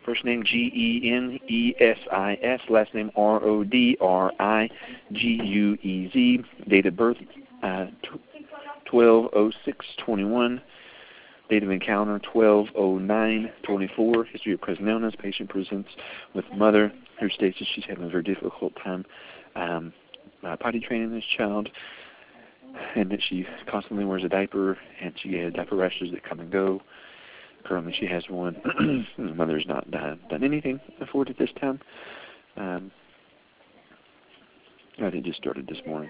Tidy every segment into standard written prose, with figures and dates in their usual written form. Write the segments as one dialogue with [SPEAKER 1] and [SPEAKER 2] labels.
[SPEAKER 1] First name Genesis, last name Rodriguez. Date of birth 12/06/21. Date of encounter 12/09/24. History of present illness. Patient presents with mother who states that she's having a very difficult time potty training this child, and that she constantly wears a diaper, and she has diaper rashes that come and go. Currently she has one. The mother's not done anything for it at this time. I think it just started this morning.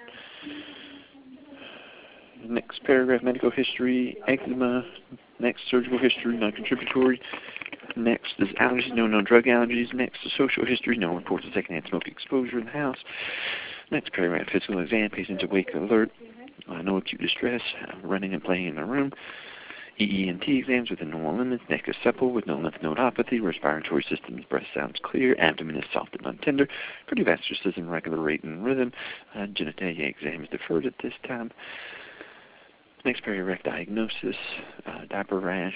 [SPEAKER 1] Next paragraph, medical history, eczema. Next, surgical history, non-contributory. Next is allergies, no known drug allergies. Next is social history, no reports of secondhand smoke exposure in the house. Next paragraph, physical exam, patients awake, alert, no acute distress, running and playing in the room. EENT exams within normal limits. Neck is supple with no lymph nodopathy. Respiratory system's breath sounds clear. Abdomen is soft and untender. Cardiovascular system regular rate and rhythm. Genitalia exam is deferred at this time. Next paragraph, diagnosis, diaper rash,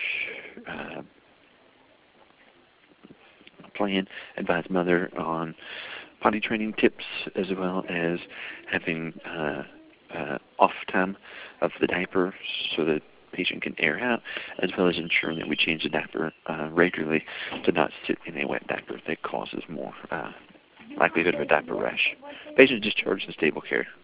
[SPEAKER 1] plan, advise mother on potty training tips, as well as having off time of the diaper so that patient can air out, as well as ensuring that we change the diaper regularly to not sit in a wet diaper that causes more likelihood of a diaper rash. Patient discharged in stable care.